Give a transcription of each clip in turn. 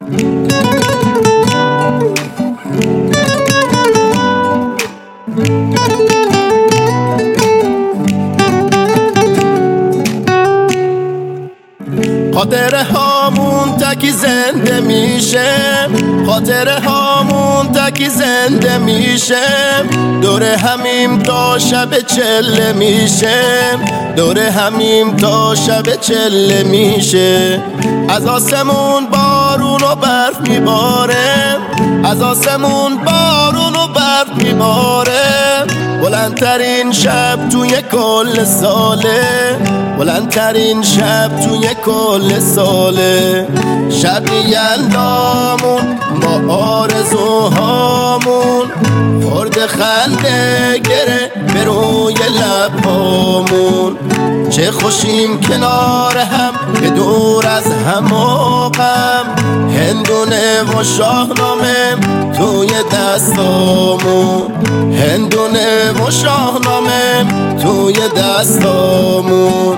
خاطره هامون تکی زنده میشه، خاطره هامون تکی زنده میشه. دوره همیم تا شب چله میشه، دوره همیم تا شب چله میشه. از آسمون بارون و برف میباره، از آسمون بارون و برف میباره. بلندترین شب توی کل ساله، بلندترین شب توی کل ساله. شب یلدامون با آرزوهامون خورد خنده گره به روی لبهامون. چه خوشیم کنار هم به دور از هم و غم، هندونه و شاهنامه توی دستامون، هندونه و شاهنامه توی دستامون.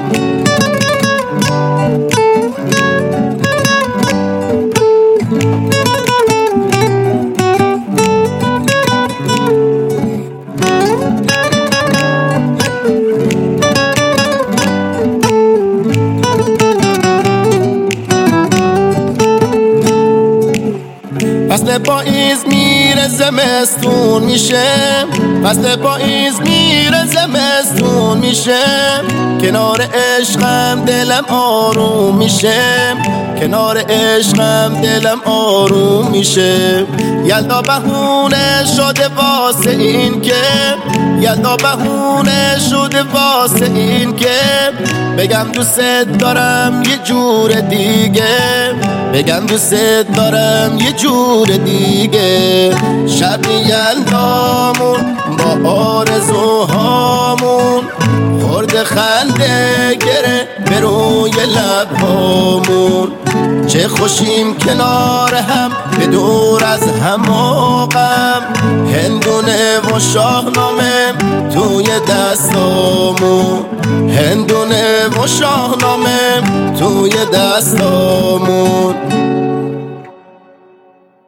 فصل پاییز میره زمستون میشه، فصل پاییز میره زمستون میشه. کنار عشقم دلم آروم میشه، کنار عشقم دلم آروم میشه. یلدا بهونه شده واسه این که، یلدا بهونه شده واسه این که بگم دوست دارم یه جور دیگه، بگم دوست دارم یه جور دیگه. شب یلدامون با آرزوهامون خورد خنده گره به روی لبهامون. چه خوشیم کنار هم به دور از هم و غم، هندونه و شاهنامه توی دستامون، هندونه و شاهنامه توی دستامون.